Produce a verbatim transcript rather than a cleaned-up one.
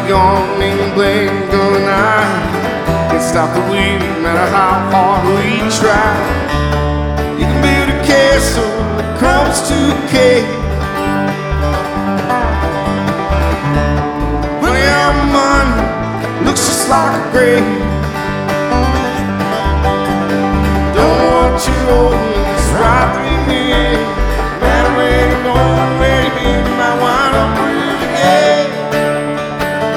gone in the blink of an eye. Can't stop the wind, no matter how hard we try. You can build a castle that crumbles to decay. Money on money looks just like a grave. Don't know what you're holding